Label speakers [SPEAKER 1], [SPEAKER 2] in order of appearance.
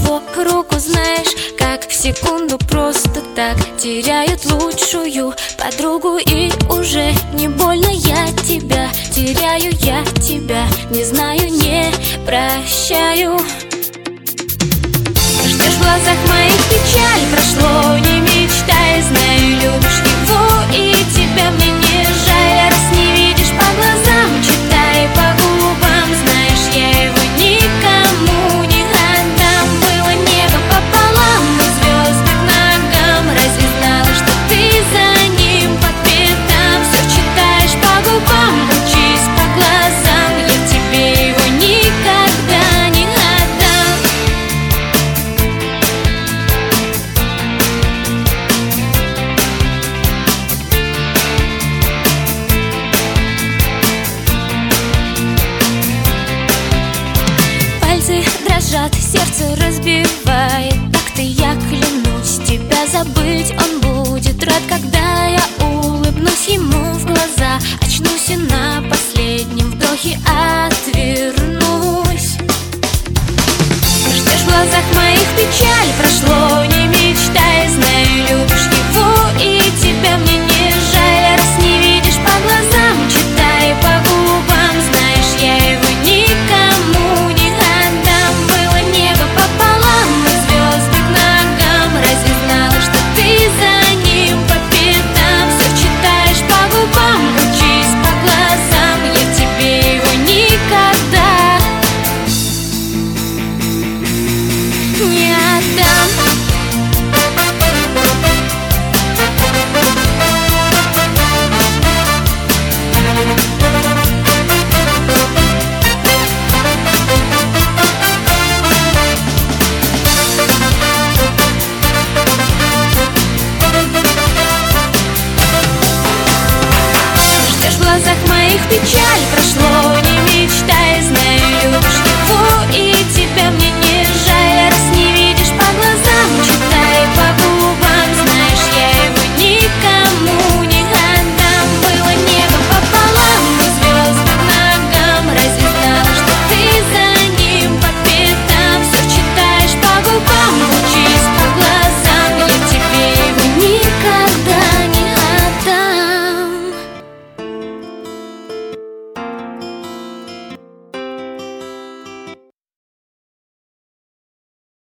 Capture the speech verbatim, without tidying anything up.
[SPEAKER 1] его руку, знаешь, как в секунду просто так теряют лучшую подругу. И уже не больно, я тебя теряю, я тебя не знаю, не прощаю. Ждешь в глазах моих печаль, прошло, не мечтай, знаю, любишь его, и тебя мне не жаль. Раз не видишь по глазам, читай по губам, знаешь, я его никому не отдам. Было небо пополам и звезды к ногам, разве знала, что ты за ним по пятам? Все читаешь по губам, учись по глазам, я тебе его никогда не отдам. Пальцы дрожат, сердце разбивает такты, я клянусь, тебя забыть он будет рад, когда я улыбнусь ему в глаза. Очнусь и на последнем вдохе отвернусь. Ждешь в глазах моих печаль, прошло, не мечтай, знаю, любишь его, и тебя мне не жаль. Раз не видишь по глазам, читай по губам, знаешь, я его никому не отдам. Было небо пополам и звезды к ногам, разве знала, что ты за ним по пятам? Все читаешь по губам, учись по глазам, я тебе его никогда не отдам. Ждешь в глазах моих печаль, прошло, не мечтай, знай,